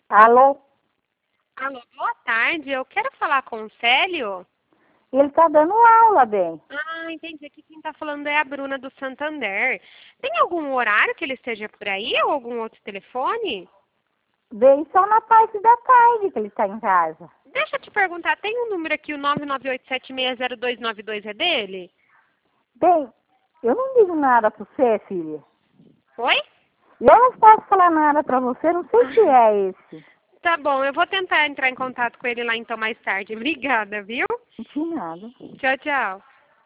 Alô? Alô, boa tarde. Eu quero falar com o Célio. Ele tá dando aula, bem. Ah, entendi. Aqui quem tá falando é a Bruna do Santander. Tem algum horário que ele esteja por aí ou algum outro telefone? Bem só na parte da tarde que ele tá em casa. Deixa eu te perguntar, tem um número aqui, o 998760292 é dele? Bem, eu não digo nada pra você, filha. Oi? Eu não posso falar nada pra você, não sei se é esse. Tá bom, eu vou tentar entrar em contato com ele lá então mais tarde. Obrigada, viu? Não tinha nada. Tchau, tchau.